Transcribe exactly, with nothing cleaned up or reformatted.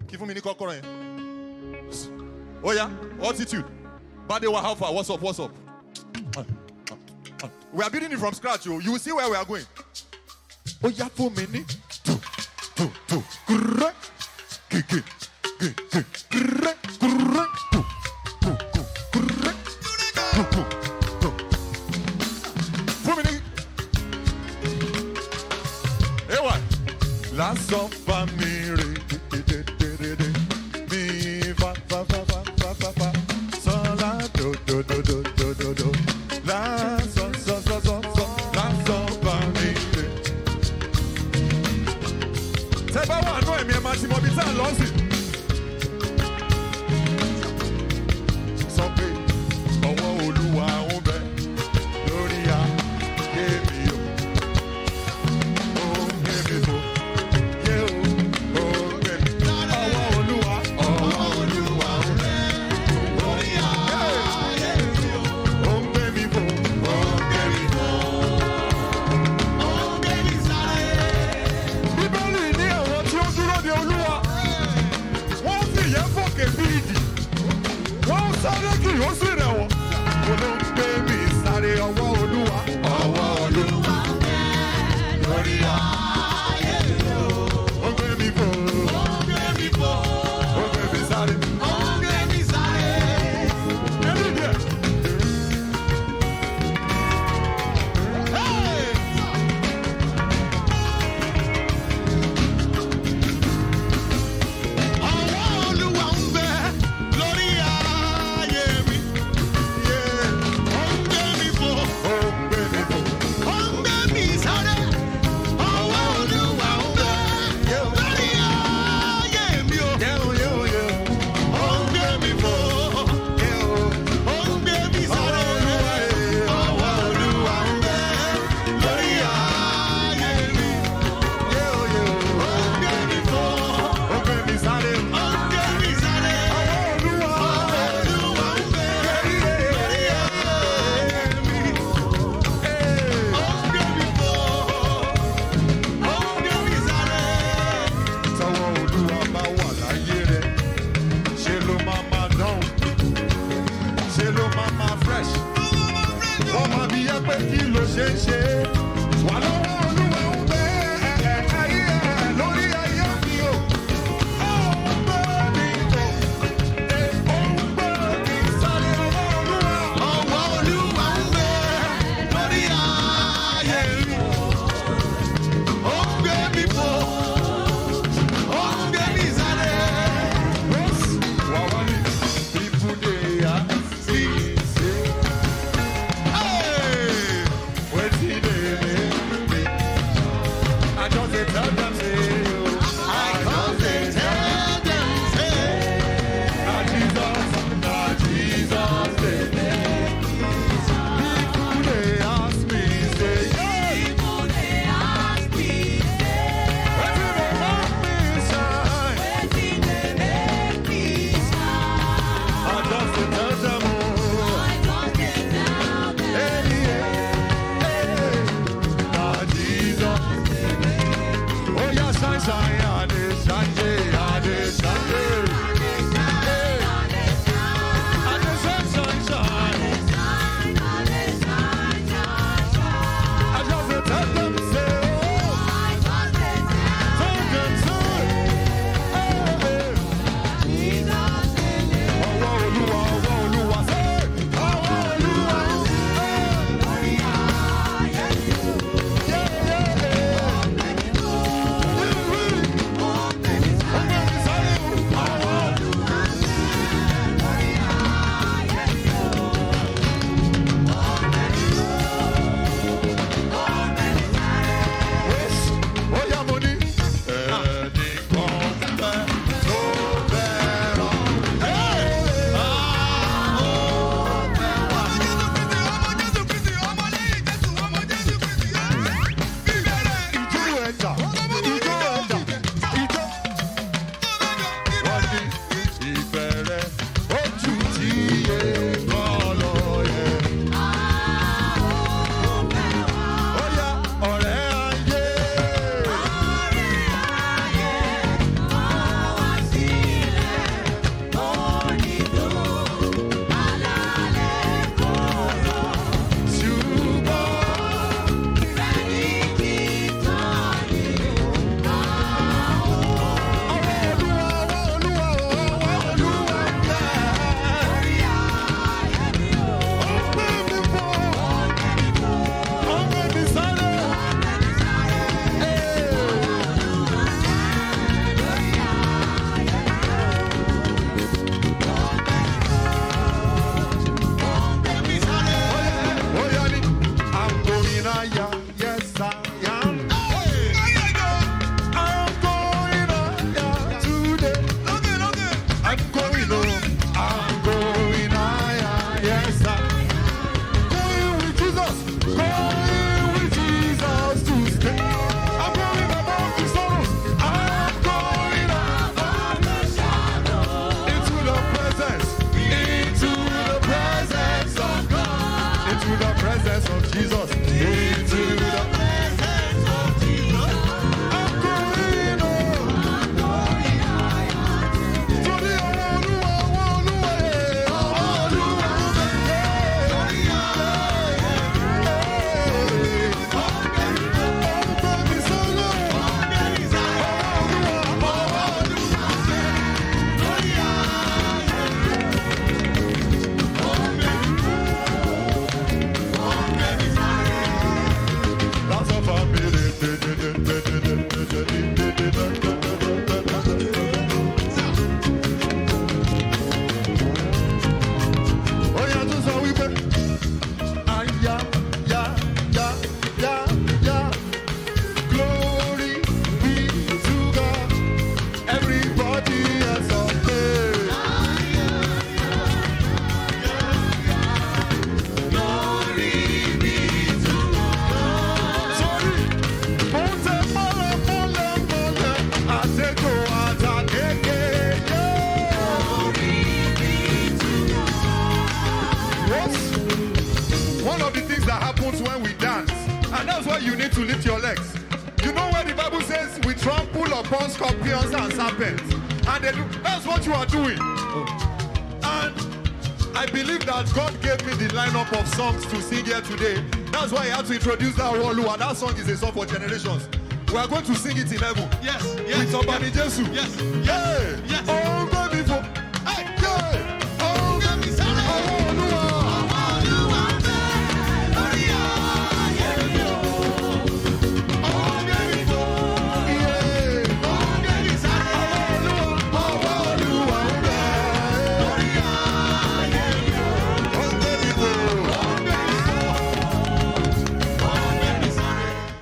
Give me the cockroach. Oh yeah, altitude. Badewa, how far? What's up? What's up? We are building it from scratch. You, you will see where we are going. Oh yeah, four minutes. Two, two, two. Four minutes. Hey, what? La sopa mire. Mi fa fa fa fa fa fa fa. So la do do do do do do do. La so so so so so. La sopa mire. Say ba wa no emi e ma ti mo bi tan lo si. So pe owo Olúwa o be lórí ayé mi o. O me mi o. Ye o. O me. Owo Olúwa, owo Olúwa o be lórí ayé mi o. O me mi o. O me mi o. O me mi sáré. Bíbélì ní àwọn tí ó dúró de Olúwa. Wọ́n sì yẹ fòkè bíìdì. Wọ́n sáré kì yóò sì rẹ̀ wọ́n. Olóńgbé mi sáré ọwọ́ Olúwa. Ọwọ́ Olúwa lórí ayé mi o. Ó gbé mi fò. Ó gbé mi fò. Ó gbé mi sáré. Ó gbé mi sáré. Ẹni díẹ̀. Hey! Ọwọ́ Olúwa ń bẹ lórí ayé mi. Yeah. Ó ń gbé mi fò. Ó ń gbé mi fò. Ó ń gbé mi sáré. Ọwọ́ Olúwa ń bẹ lórí ayé mi o. Ó ń gbé mi fò. Ó ń gbé mi sáré. Ọwọ́ Olúwa ń bẹ lórí ayé mi. Ó ń gbé mi fò. Ó ń gbé mi sáré. Ó ń gbé mi sáré. Ọwọ́ Olúwa ń bẹ lórí ayé mi. Ó ń gbé mi fò. Ó ń gbé mi sáré. Tọwọ́ Olúwa bá wà láyé rẹ̀, ṣe ló máa máa dán, ṣe ló máa máa fresh. Wọ́n máa bí yẹ pé kí ló ṣe é ṣe. Wà lọ́wọ́ Olúwa ń bẹ ayé ẹ̀ lórí ayé mi o. Ó ń gbé mi fò. Ó ń gbé mi sáré. Ọwọ́ Olúwa. Ọwọ́ Olúwa ń bẹ lórí ayé mi. Ó ń gbé mi fò. Ó ń gbé mi sáré. Wà wá ní people dey ask me say, hey, wetin dey serpents. And they do, that's what you are doing. And I believe that God gave me the lineup of songs to sing here today. That's why I had to introduce that Rolu, and that song is a song for generations. We are going to sing it in heaven. Yes, yes. With somebody yes, Jesus. Yes, Yeah.